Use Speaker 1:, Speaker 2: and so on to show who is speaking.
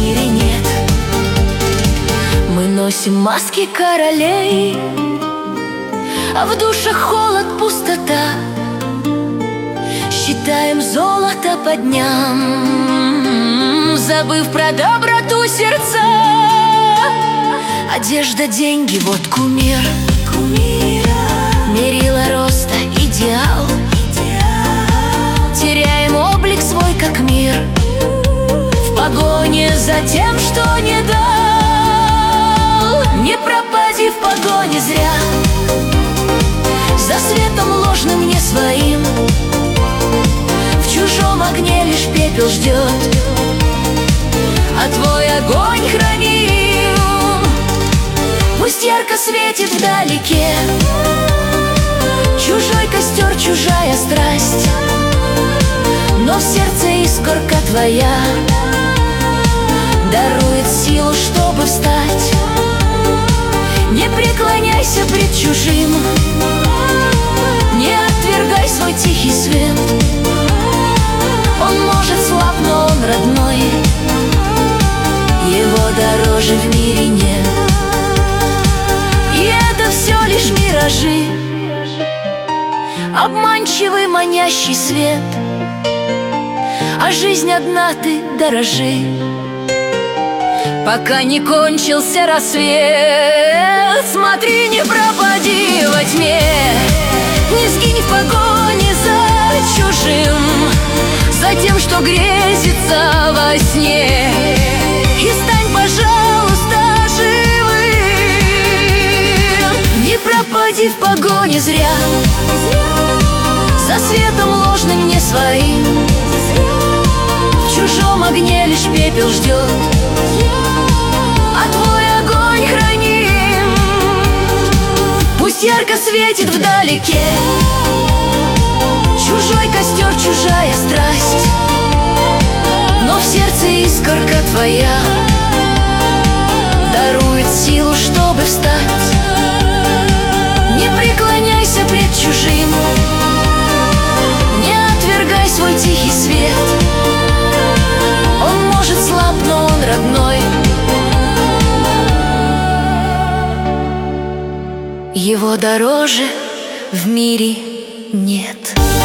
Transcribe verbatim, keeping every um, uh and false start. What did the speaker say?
Speaker 1: мире нет. Мы носим маски королей, а в душах холод, пустота. Считаем золото по дням, забыв про доброту сердца. Одежда, деньги, вот кумир, мерила роста, идеал. Теряем облик свой, как мир, в погоне за тем, что не дал. Не пропади в погоне зря, за светом ложным не своим. В чужом огне лишь пепел ждет, а твой огонь храним. Пусть ярко светит вдалеке чужой костер, чужая страсть, но в сердце искорка твоя дарует силу, чтобы встать. Не преклоняйся пред чужим, не отвергай свой тихий свет. Он может слаб, но он родной, его дороже в мире нет. И это все лишь миражи, обманчивый манящий свет. А жизнь одна, ты дорожи, пока не кончился рассвет. Смотри, не пропади во тьме, не сгинь в погоне за чужим, за тем, что грезится во сне. И стань, пожалуйста, живым. Не пропади в погоне зря, за светом ложным не своим. В чужом огне лишь пепел ждет, а твой огонь храним. Пусть ярко светит вдалеке чужой костер, чужая страсть, но в сердце искорка твоя дарует силу, чтобы встать. Не преклоняйся пред чужим, не отвергай свой тихий свет. Он может слаб, но он родной, его дороже в мире нет.